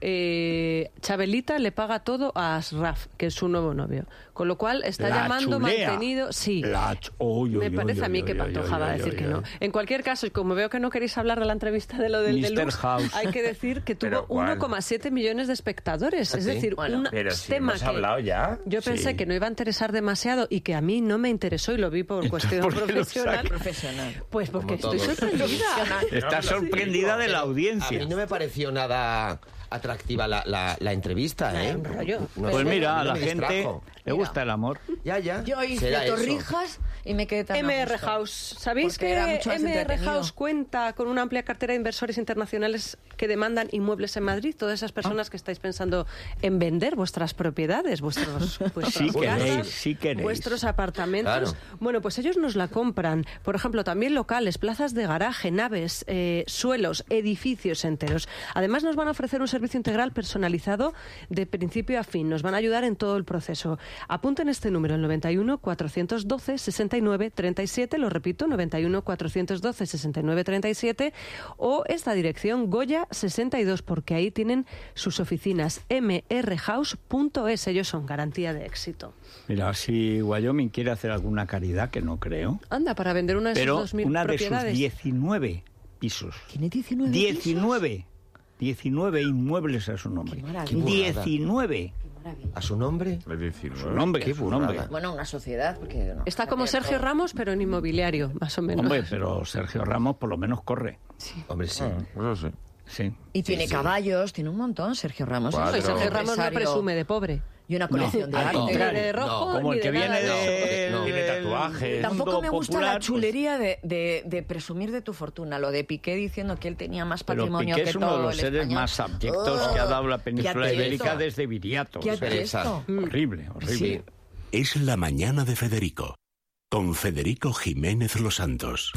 que Chabelita le paga todo a Asraf, que es su nuevo novio. Con lo cual está La llamando chulea. mantenido... Sí. Me Me parece a mí que Pantoja va a decir que no. En cualquier caso, y como veo que no queréis hablar de la entrevista de lo del Mr. Deluxe, House. hay que decir que tuvo ¿Pero cuál? 1,7 millones de espectadores. Es ¿Sí? decir, Bueno, un pero si tema hemos que hablado ya. yo pensé Sí. que no iba a interesar demasiado y que a mí no me interesó y lo vi por cuestión ¿por qué lo profesional. Profesional. Pues porque Como estoy todos. sorprendida. Está sorprendida de la A audiencia. mí no me pareció nada atractiva la entrevista, ¿eh? un rollo. No Pues sé, mira, a no la me gente distrajo. le gusta el amor. Ya. Yo hice Será eso. torrijas y me quedé tan a MR gusto. House. ¿Sabéis Porque que era mucho más MR entretenido. House cuenta con una amplia cartera de inversores internacionales que demandan inmuebles en Madrid? Todas esas personas que estáis pensando en vender vuestras propiedades, vuestras Sí casas, queréis, sí queréis. vuestros apartamentos. Claro. Bueno, pues ellos nos la compran. Por ejemplo, también locales, plazas de garaje, naves, suelos, edificios enteros. Además, nos van a ofrecer un servicio integral personalizado de principio a fin. Nos van a ayudar en todo el proceso. Apunten este número, el 91 412 69 37, lo repito, 91 412 69 37, o esta dirección, Goya 62, porque ahí tienen sus oficinas, mrhouse.es. Ellos son garantía de éxito. Mira, si Wyoming quiere hacer alguna caridad, que no creo, Anda, para vender una de pero sus 2.000 una de sus propiedades. 19 pisos. ¿Tiene 19 pisos? 19 inmuebles a su nombre. Qué maravilla. 19. ¿A su nombre? Es decir, Su nombre, Qué su nombre. burrada. Bueno, una sociedad, porque... no, Está como Sergio Ramos, pero en inmobiliario, más o menos. Hombre, pero Sergio Ramos por lo menos corre. Hombre, sí. Eso sí. Sí. Y tiene caballos, tiene un montón, Sergio Ramos. Cuatro. Es un Sergio Ramos no empresario presume de pobre. Y una colección de al arte. contrario. de rojo, Como el ni que de viene nada. de... No. Tiene tatuajes. Tampoco me gusta popular, la chulería de presumir de tu fortuna, lo de Piqué diciendo que él tenía más Pero patrimonio Piqué que es uno de todo los el seres español. más abyectos que ha dado la península ¿Qué ibérica atesto? desde Viriato. ¿Qué O sea, atesto? horrible, horrible. Sí. Es la mañana de Federico, con Federico Jiménez Los Santos.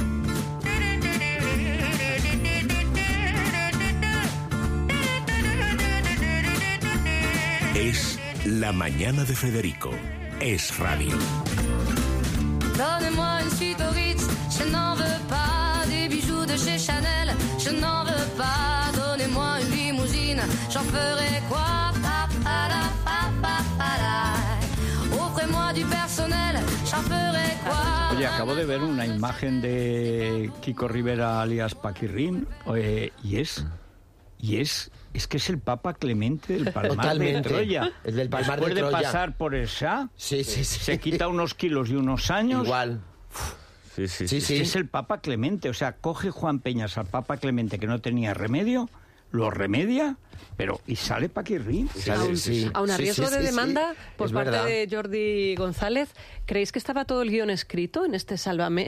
Es la mañana de Federico. Es radio. Donnez-moi une suite au Ritz, je n'en veux pas. Des bijoux de chez Chanel, je n'en veux pas. Donnez-moi une limousine, j'en ferai quoi? Pa, pa, la, pa, pa, pa, la. Offrez-moi du personnel, j'en ferai quoi? Oye, acabo de ver una imagen de Kiko Rivera alias Paquirrín y es que es el Papa Clemente del Palmar Totalmente. de Troya. El del Palmar de Después Troya. de pasar por el Shah, Sí. se quita unos kilos y unos años. Igual. Sí, sí, Sí, sí. sí. Es el Papa Clemente, o sea, coge Juan Peñas al Papa Clemente que no tenía remedio, lo remedia, pero y sale Paquirrín. Aun a riesgo de demanda por Es parte verdad. de Jordi González, ¿creéis que estaba todo el guión escrito en este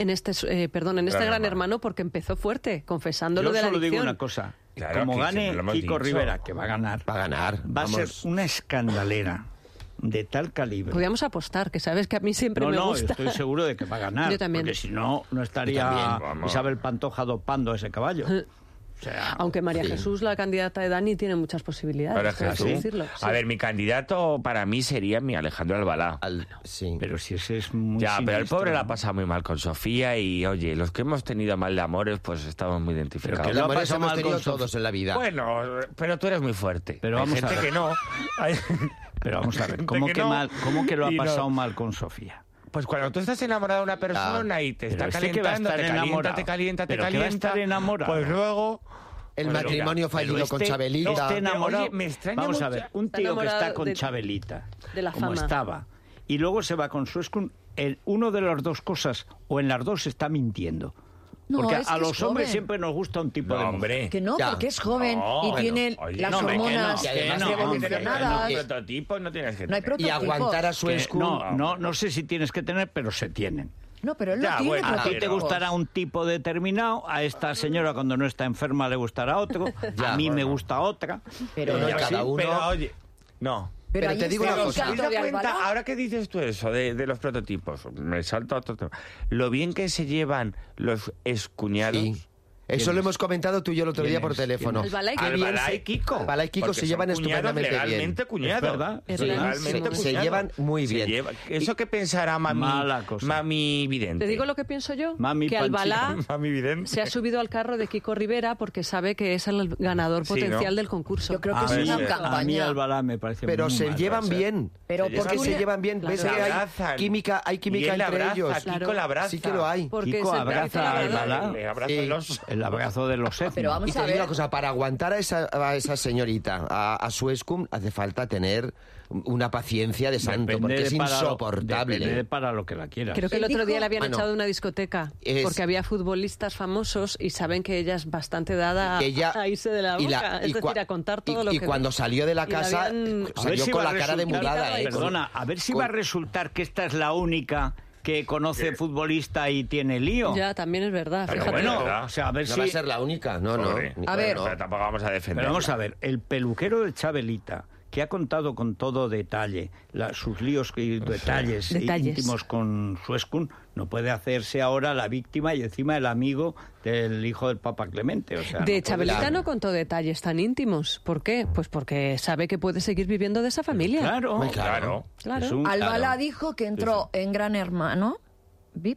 Gran Hermano? Porque empezó fuerte, confesando Yo lo de la solo digo adicción. una cosa, Claro, como que gane siempre lo hemos Kiko dicho. Rivera, que va a ganar, Va a ganar. va a ser Vamos. una escandalera de tal calibre. Podríamos apostar, que sabes que a mí siempre me No, gusta. estoy seguro de que va a ganar. Yo también. Porque si no, no Yo estaría también, vamos. Isabel Pantoja dopando a ese caballo. O sea, Aunque María Sí. Jesús, la candidata de Dani, tiene muchas posibilidades. Ahora, hay que Jesús. decirlo. Sí. A ver, mi candidato para mí sería mi Alejandro Albalá. Sí. pero si ese es muy Ya, pero el siniestro, pobre la ha ¿no? pasado muy mal con Sofía y, oye, los que hemos tenido mal de amores, pues estamos muy identificados. que Los lo ha amores pasado hemos mal tenido con Sofía. todos en la vida. Bueno, pero tú eres muy fuerte. Pero Hay vamos gente a ver. que no. Hay- Pero vamos a ver, Gente ¿cómo que que, no, ¿cómo que lo ha y no. pasado mal con Sofía? Pues cuando tú estás enamorado de una persona y te Pero está este que va a calentando, estar te calienta, enamorado. te calienta, te Pero que va a calienta, estar enamorado. pues luego... El Pero matrimonio mira, fallido Pero con este Chabelita. esté enamorado. Oye, me extraña Vamos a mucho. ver, un Está tío que está enamorado con de- Chabelita, de la como fama. estaba, y luego se va con Suescun, uno de las dos cosas, o en las dos está mintiendo. No, Porque es que a es los hombres joven. siempre nos gusta un tipo No, de mujer. hombre. Que no, Ya. porque es joven No, y bueno, tiene oye, las no, hombre, que no, hormonas que además No, evolucionadas. que- prototipos no tienes que No hay tener. Y prototipos. aguantar a su Que escu... no sé si tienes que tener, pero se tienen. No, pero él Ya, no tiene bueno, A ti te prototipos. gustará un tipo determinado, a esta señora cuando no está enferma le gustará otro, Ya, a mí me bueno. gusta otra. Pero no, Ya, cada sí, uno- Pero oye, no. Pero ahí te digo está una el cosa. ¿Os encanto dais de cuenta, Albalá. ahora que dices tú eso de los prototipos, me salto a otro tema, lo bien que se llevan los excuñados? Sí. Eso lo hemos comentado tú y yo el otro día por ¿Quién es? teléfono. Albalá y Qué bien Albalá se- y Kiko. Albalá y Kiko Porque se llevan son cuñados estupendamente bien. legalmente cuñados. Es verdad. Es Sí, legalmente se cuñados. llevan muy Se bien. lleva- ¿Eso que pensará mami, Mala cosa. mami vidente? Te digo lo que pienso yo, Mami que Panchita. Albalá Mami vidente. se ha subido al carro de Kiko Rivera porque sabe que es el ganador Sí, potencial ¿no? del concurso. Yo creo que A es mí, una sí. a mí campaña. Albalá me parece Pero muy se mal. llevan bien. Pero Se Porque llevan se llevan bien. Claro. Ves que Se hay abrazan. química, hay Y química él la entre abraza, ellos. Kiko Claro. la abraza. Sí que lo hay. Porque Kiko se abraza parece la a verdad. Albalá. Le abraza Sí. el oso. El abrazo de los etnos. Pero vamos Y a te digo ver. una cosa, para aguantar a esa señorita, a su escum, hace falta tener una paciencia de santo, Depende porque de es insoportable. Depende insoportable. para lo que la quieras. Creo que el Él otro día dijo- le habían Bueno, echado de una discoteca es- porque había futbolistas famosos y saben que ella es bastante dada a irse de la boca, es decir, a contar todo lo que y cuando ve. salió de la Y la casa, habían- A ver salió si con va la a cara de resultar- mudada. Perdona, a ver si Con- va a resultar que esta es la única que conoce futbolista y tiene lío. Ya, también es verdad. Pero fíjate. Bueno, ¿verdad? o sea, a ver No si... va a ser la única, no, no. Pobre. Ni- A ver. no. Pero tampoco vamos a defender. Pero vamos a ver, el peluquero de Chabelita, que ha contado con todo detalle, sus líos y detalles íntimos con Suescun, no puede hacerse ahora la víctima y encima el amigo del hijo del Papa Clemente. O sea, no De puede Chabelita ser. no contó detalles tan íntimos. ¿Por qué? Pues porque sabe que puede seguir viviendo de esa familia. Claro, Muy Claro. Claro. Es un- Albalá claro. dijo que entró en Gran Hermano, VIP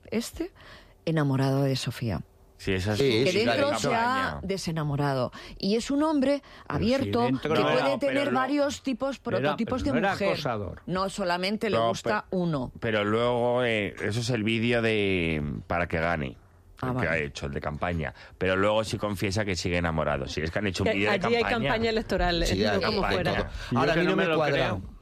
enamorado de Sofía. Sí, esa es Sí, Que sí, dentro claro. se ha desenamorado. Y es un hombre abierto si dentro que no puede era, tener pero no- varios tipos, prototipos pero de no era mujer. acosador. No solamente le No, gusta uno. Pero luego, eso es el vídeo de para que gane. Ah, el que vale. ha hecho, el de campaña. Pero luego sí confiesa que sigue enamorado. Si es que han hecho un Que vídeo de allí hay campaña. campaña electoral, Sí, no hay como campaña. fuera. Yo Ahora a que mí no no me me lo cuadra. creo.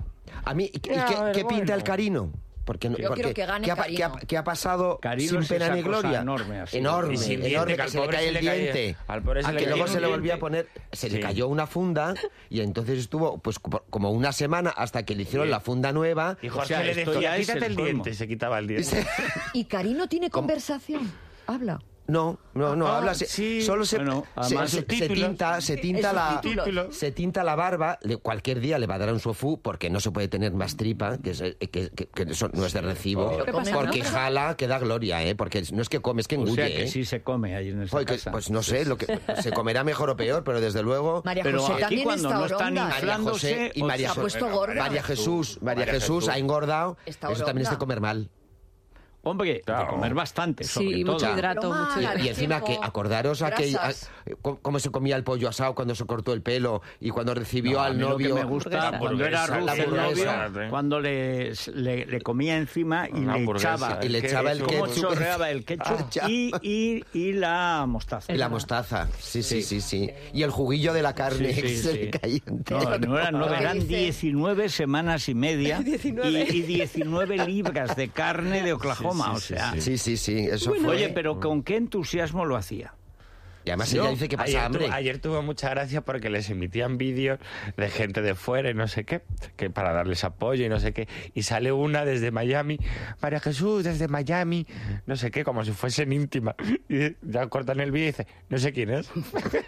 A mí, ¿qué pinta el Carino? Porque, Yo quiero que gane Carino. ¿Qué ha pasado Carino sin es pena esa ni cosa gloria? enorme, así. Enorme, Y sin diente, enorme, que que al se le pobre cae se el le cae- diente. al pobre se A le que cae luego un se le diente. volvía a poner, se le Sí. cayó una funda y entonces estuvo pues como una semana hasta que le hicieron la funda nueva. Y Jorge O sea, le esto decía, ya es quítate el el colmo. diente, y se quitaba el diente. ¿Y Carino tiene conversación? Habla. No, habla, sí. solo Bueno, además se tinta subtítulos. se tinta la barba, cualquier día le va a dar un sofú porque no se puede tener más tripa, que eso no es de recibo, ¿Pero qué pasa, porque no? jala que da gloria, porque no es que come, es que O engulle, sea que sí se come ahí en esa casa. Pues no sé, lo que se comerá mejor o peor, pero desde luego María Pero José aquí también cuando está no están oronda. María inflándose, José y o María Se ha sea, puesto gorda. María Jesús ha engordado, Está eso también es de oronda. comer mal. Hombre, de Claro. comer bastante, sobre Sí, todo. mucho hidrato, Pero mucho mal, hidrato. Y encima que acordaros grasas. cómo se comía el pollo asado cuando se cortó el pelo y cuando recibió No, a al mí lo que novio. me gusta hamburguesa. cuando era La Ruth el hamburguesa. novio, cuando le comía encima y Una le hamburguesa. echaba, Y le echaba el cómo ketchup. chorreaba el ketchup Ah, y la mostaza. Y la mostaza, sí. Y el juguillo de la carne Sí, que sí, se sí. le caía entero. No eran Dice- 19 semanas y media 19. y 19 libras de carne de Oklahoma, o sea. Sí, eso fue. Oye, pero con qué entusiasmo lo hacía. Y además Yo, ella dice que pasa hambre. Ayer tuvo mucha gracia porque les emitían vídeos de gente de fuera y no sé qué, que para darles apoyo y no sé qué. Y sale una desde Miami, María Jesús desde Miami, no sé qué, como si fuesen íntimas. Y ya cortan el vídeo y dice, no sé quién es.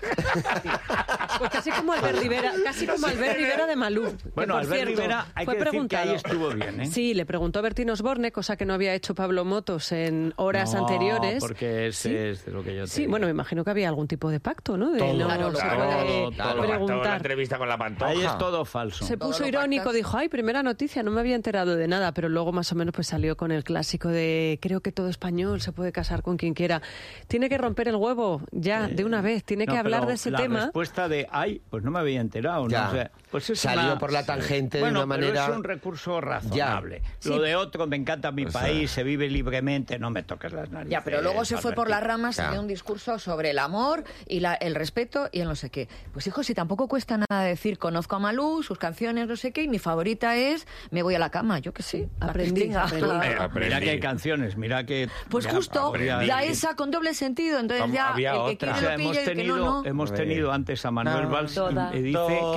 Pues casi como Albert Rivera de Malú. que, Bueno, por Albert cierto, Rivera, hay fue que decir que preguntado. ahí estuvo bien, ¿eh? Sí, le preguntó a Bertín Osborne, cosa que no había hecho Pablo Motos en horas No, anteriores. porque Sí. ese es de lo que yo te Sí, digo. bueno, me imagino que había algún tipo de pacto, ¿no? De Todo, no claro, se claro, puede todo. La preguntar. entrevista con la Pantoja. Ahí es todo falso. Se Todo puso lo irónico, pactas. dijo, ay, primera noticia, no me había enterado de nada, pero luego más o menos pues salió con el clásico de creo que todo español se puede casar con quien quiera. Tiene que romper el huevo ya, de una vez, tiene No, que hablar pero de ese la tema. respuesta de, ay, pues no me había enterado. ¿no? Ya. O sea, pues es Salió una- por la tangente de Bueno, una pero manera. es un recurso razonable. Sí. Lo de otro, me encanta mi país, se vive libremente, no me toques las narices. Ya, pero luego se fue por las ramas y Ya. dio un discurso sobre el amor y el respeto y el no sé qué. Pues hijo, si tampoco cuesta nada decir, conozco a Malú, sus canciones, no sé qué, y mi favorita es Me voy a la cama, yo qué sé. la Aprendí, Cristina. aprendí. Mira que hay canciones, mira que... Pues ya, justo, habría- da esa con doble sentido. Entonces Como ya había el que otra. O quiere sea, lo pilla y el que no. hemos tenido antes a Manuel Valls y Toda. me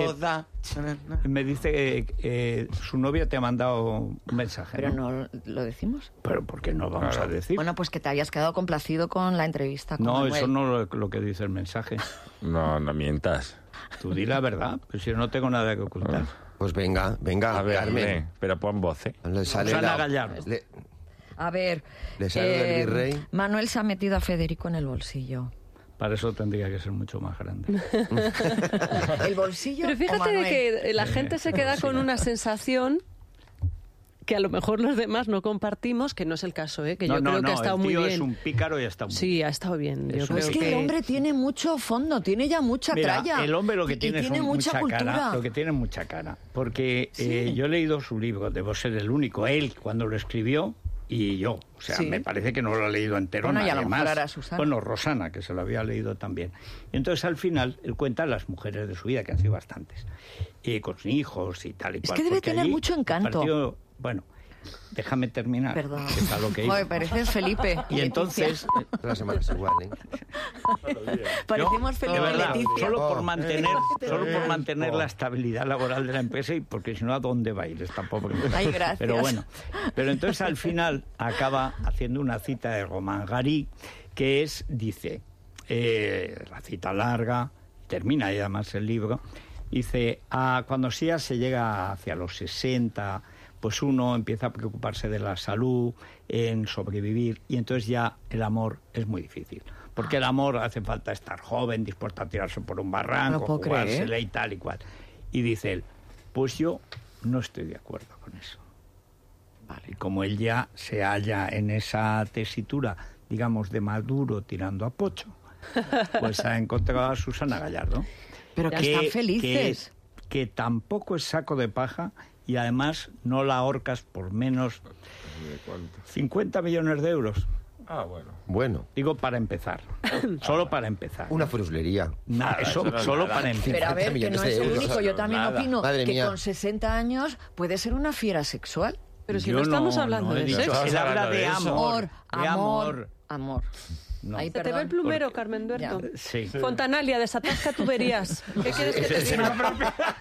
dice que su novia te ha mandado un mensaje. Pero ¿no? no lo decimos. Pero ¿por qué no vamos a decir? Bueno, pues que te habías quedado complacido con la entrevista con no, Manuel. eso no es lo que dice el mensaje. No mientas. Tú di la verdad, pues yo no tengo nada que ocultar. Pues venga, A ver, Carmen. pero pon voz, ¿eh? Le sale Susana la- Gallardo. le- A ver, ¿Le sale del virrey? Manuel se ha metido a Federico en el bolsillo. Para eso tendría que ser mucho más grande. ¿El bolsillo Pero o fíjate Manuel? que la gente se queda con una sensación que a lo mejor los demás no compartimos, que no es el caso, ¿eh? Que yo creo que ha estado el muy tío bien. es un pícaro y ha estado muy Sí, ha estado bien. Yo Eso Pues creo es que el hombre tiene mucho fondo, tiene ya mucha Mira, tralla. el hombre lo que Y tiene es mucha mucha cultura. cara, lo que tiene es mucha cara, porque yo he leído su libro, debo ser el único, él cuando lo escribió y yo, o sea, Sí. me parece que no lo ha leído entero. Bueno, y a lo nadie mejor más. ahora Susana. Bueno, Rosana, que se lo había leído también. Y entonces al final él cuenta las mujeres de su vida, que han sido bastantes, con sus hijos y tal y Es cual. que debe porque tener allí mucho encanto. bueno, déjame terminar. Perdón. Que es a lo que iba. Joder, pareces Felipe. Y entonces, Todas las semanas igual, ¿eh? Parecemos de Felipe y verdad, Leticia. solo por Oh. mantener la estabilidad laboral de la empresa y porque si no, ¿a dónde va a ir esta pobre mujer? Ay, gracias. Pero bueno, pero entonces al final acaba haciendo una cita de Romain Gary que dice, la cita larga, termina ya además el libro, dice, cuando ya se llega hacia los 60, pues uno empieza a preocuparse de la salud, en sobrevivir, y entonces ya el amor es muy difícil. Porque el amor hace falta estar joven, dispuesto a tirarse por un No barranco, lo puedo creer. jugársela y tal y cual. Y dice él, pues yo no estoy de acuerdo con eso. Y como él ya se halla en esa tesitura, digamos, de maduro tirando a pocho, pues ha encontrado a Susana Gallardo. Pero que están felices. Que tampoco es saco de paja y además no la ahorcas por menos 50 millones de euros. Ah, bueno. Bueno, Digo para empezar. Solo para empezar. una fruslería. Nada, eso eso no es solo nada. para empezar. Pero a ver, que millones no de es el euros. único. Yo también Nada. opino Madre que mía. con 60 años puede ser una fiera sexual. Pero si Yo no estamos hablando no he de dicho. sexo. Él habla hablando de de eso. amor. De amor. Amor. No. Ay, Se te ve perdón. el plumero, Carmen Duerto. Sí. Fontanaglia, desatasca tuberías. ¿Qué quieres que te diga?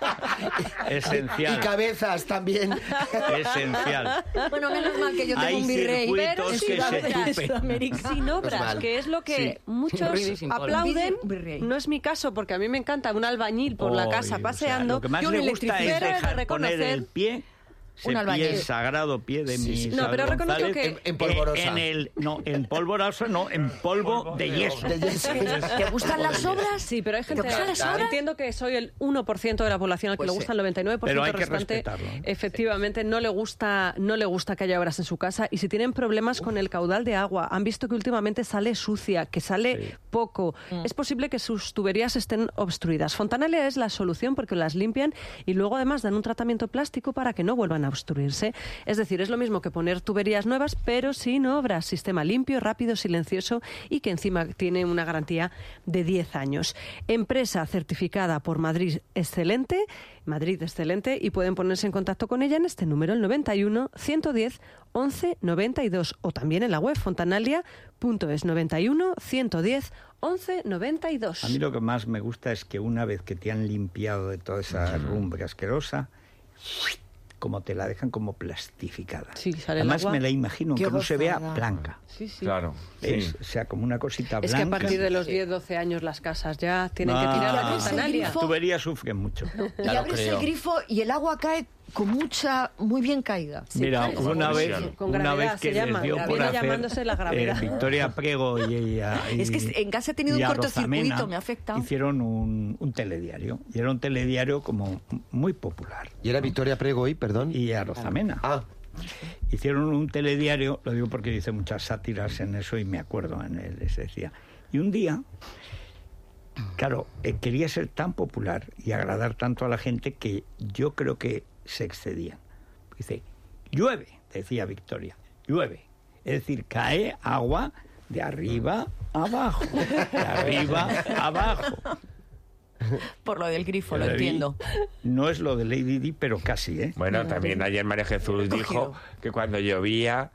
Y Esencial. cabezas también. Esencial. Bueno, menos mal que yo tengo Hay un virrey. circuitos en que se Sudamérica. chupen. Sudamérica. Sin obras, mal. que es lo que muchos Ruido y sin polvo. aplauden. Virrey. No es mi caso, porque a mí me encanta un albañil por la Oy, casa o sea, paseando. lo que más y un le gusta es electricista. dejar de poner reconocer. el pie, ese Un albañil. pie, sagrado pie de mi No, pero Isabel reconozco González, que- En polvorosa. en polvorosa no, en polvo de yeso. ¿Te gustan las obras? Sí, pero hay gente. ¿Te gustan las obras? Entiendo que soy el 1% de la población al que Pues le sí. gusta, el 99% Pero hay que restante. respetarlo, ¿eh? Efectivamente, no le gusta que haya obras en su casa. Y si tienen problemas con el caudal de agua, han visto que últimamente sale sucia, que sale poco, es posible que sus tuberías estén obstruidas. Fontanaglia es la solución porque las limpian y luego además dan un tratamiento plástico para que no vuelvan a obstruirse. Es decir, es lo mismo que poner tuberías nuevas, pero sin obras. Sistema limpio, rápido, silencioso y que encima tiene una garantía de 10 años. Empresa certificada por Madrid Excelente, y pueden ponerse en contacto con ella en este número, el 91 110 11 92, o también en la web fontanaglia.es, 91 110 11 92. A mí lo que más me gusta es que una vez que te han limpiado de toda esa rumbre asquerosa, como te la dejan como plastificada. Sí, sale el Además agua. me la imagino, Qué que no se vea gozada. blanca. Sí, sí. Claro. ¿Ves? Sí. O sea, como una cosita Es blanca. que a partir de los 10, 12 años las casas ya tienen que Ah, tirar la abres el fontanaglia. grifo. Las tuberías sufren mucho. Y Ya lo abres creo. el grifo y el agua cae con muy bien caída. Mira, claro, una vez, con una gravedad vez que se llama, les dio por viene hacer llamándose la gravedad. Victoria Prego y Es que en casa he tenido y un a cortocircuito, Rosamena, me ha afectado. hicieron un telediario, y era un telediario como muy popular. ¿Y era Victoria Prego hoy, perdón? Y a Rosamena. Ah, Hicieron un telediario, lo digo porque hice muchas sátiras en eso y me acuerdo en él, les decía. Y un día, claro, quería ser tan popular y agradar tanto a la gente que yo creo que se excedían. Dice, llueve, decía Victoria, llueve. Es decir, cae agua de arriba abajo, de arriba abajo. Por lo del grifo, lo Pero ahí entiendo. No es lo de Lady Di, pero casi, ¿eh? Bueno, también ayer María Jesús Cogido. dijo que cuando llovían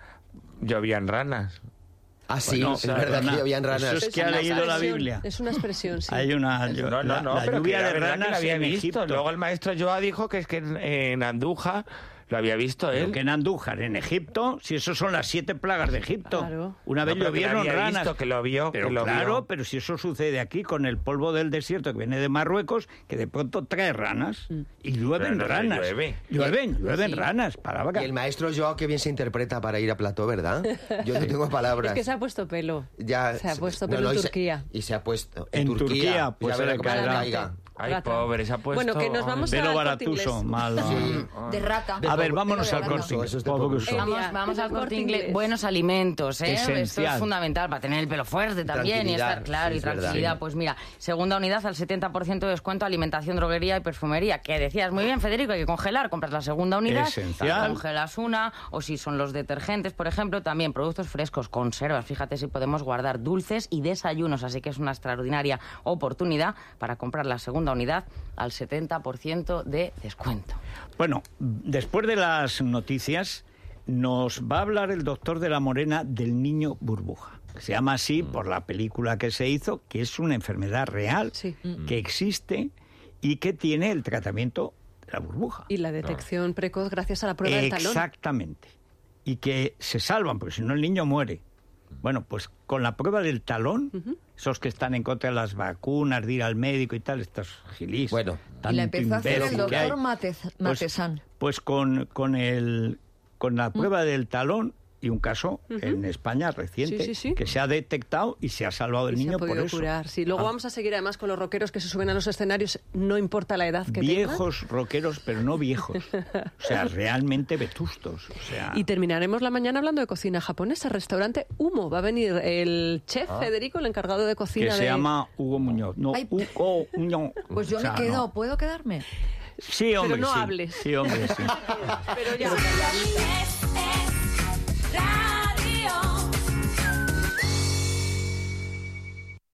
ranas. sí, Bueno, es verdad perdona, que habían ranas. eso es que ha leído la expresión, Biblia. Es una expresión, sí. Hay una No, la pero que lluvia era de verdad que ranas la había en visto. Egipto. Luego el maestro Joa dijo que es que en Andújar lo había visto Pero él. que en Andújar, en Egipto, si eso son las 7 plagas de Egipto. Claro. Una vez No, pero que llovieron lo había ranas. visto, que lo vio, pero que lo claro, vio. pero si eso sucede aquí con el polvo del desierto que viene de Marruecos, que de pronto trae ranas y llueven Pero no ranas. llueve. Llueven Sí. ranas, para vaca. Y el maestro Joao, que bien se interpreta para ir a plató, ¿verdad? Yo no tengo palabras. Es que se ha puesto pelo. Ya, Se ha puesto no, pelo no, en y se- Turquía. Y se ha puesto En Turquía, pues ya verá se le cómo se caerá. caiga. Ay, Rata. pobre, se ha puesto... Bueno, que nos vamos Velo al Corte baratuso, Inglés. malo. De rata. A ver, vámonos Pero al de Corte rata. Inglés. Eso es de Poco poco uso. uso. Vamos al El Corte Inglés. Inglés. Buenos alimentos, ¿eh? Esto Esencial. es fundamental para tener el pelo fuerte también y Tranquilidad, estar claro sí, y es verdad. tranquilidad. Sí. Pues mira, segunda unidad al 70% de descuento, alimentación, droguería y perfumería. Que decías muy bien, Federico, hay que congelar. Compras la segunda unidad, Esencial. congelas una, o si son los detergentes, por ejemplo, también productos frescos, conservas. Fíjate si podemos guardar dulces y desayunos, así que es una extraordinaria oportunidad para comprar la segunda unidad al 70% de descuento. Bueno, después de las noticias, nos va a hablar el doctor de la Morena del niño burbuja. Se llama así por la película que se hizo, que es una enfermedad real, Sí. que existe y que tiene el tratamiento de la burbuja. Y la detección precoz gracias a la prueba del talón. Exactamente. Y que se salvan, porque si no el niño muere. Bueno, pues con la prueba del talón, esos que están en contra de las vacunas, de ir al médico y tal, estos gilis. Bueno. Y la empezó a hacer el imbécil que hay. doctor Matesan. Pues con la prueba del talón y un caso en España reciente Sí, sí, sí. que se ha detectado y se ha salvado el Y se niño ha podido por eso. curar. Sí, luego vamos a seguir además con los rockeros que se suben a los escenarios, no importa la edad que Viejos rockeros, pero no viejos. O sea, realmente vetustos. O sea, tengan. Y terminaremos la mañana hablando de cocina japonesa, restaurante Humo. Va a venir el chef Federico, el encargado de cocina que se llama Hugo Muñoz. No, Ay. Hugo Muñoz. Pues yo O sea, me quedo, no. ¿puedo quedarme? Sí, hombre, no sí. hables. Sí, hombre, sí. Pero ya. Es